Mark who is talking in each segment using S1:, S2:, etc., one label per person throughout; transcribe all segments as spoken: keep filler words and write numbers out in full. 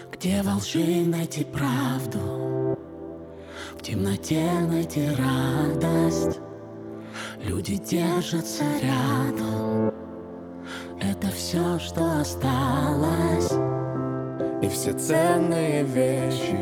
S1: Где во лжи найти правду, в темноте найти радость. Люди держатся рядом, это все, что осталось.
S2: И все ценные вещи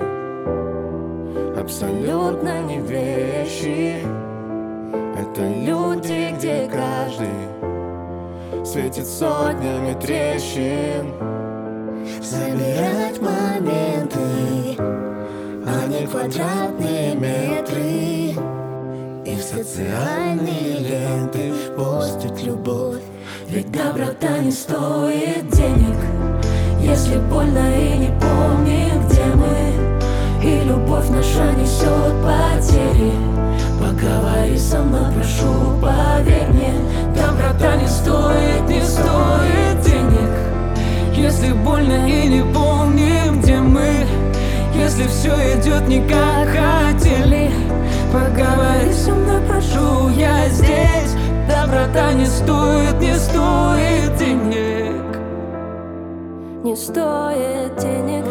S2: абсолютно не вещи. Это люди, где каждый светит сотнями трещин.
S3: Собирать моменты, а не квадратные метры. И в социальные ленты постить любовь.
S1: Ведь доброта не стоит денег, если больно и не помним, где мы. И любовь наша несет потери. Поговори со мной, прошу, поверь мне. Доброта не стоит, не стоит денег, если больно и не помним, где мы. Если все идет не как хотели, поговори со мной, прошу, я здесь. Доброта не стоит, не стоит денег.
S3: Не стоит денег.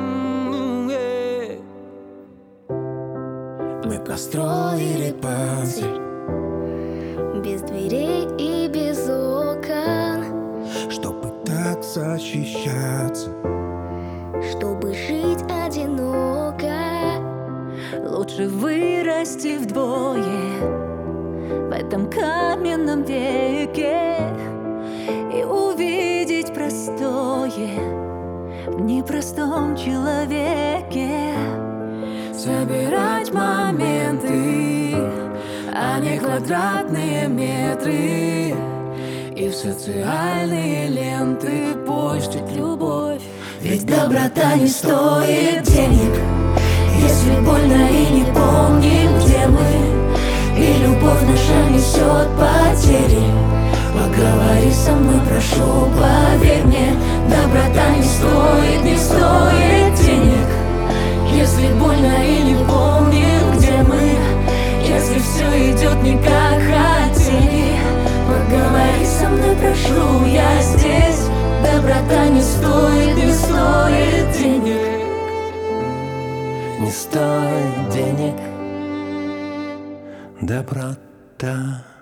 S2: Мы построили панцирь
S3: Без дверей и без окон,
S2: чтобы так защищаться,
S3: чтобы жить одиноко.
S1: Лучше вырасти вдвое в этом каменном веке и увидеть простое в непростом человеке. Собирать моменты, а не квадратные метры. И в социальные ленты постить любовь. Ведь доброта не стоит денег, если больно и не помним, где мы. И любовь наша несет потери. Поговори со мной, прошу, поверь мне. Доброта не стоит, не стоит денег, если больно и не помним, где мы. Если все идет не как хотели, поговори со мной, прошу, я здесь. Доброта не стоит, не стоит денег.
S2: не стоит денег. Доброта.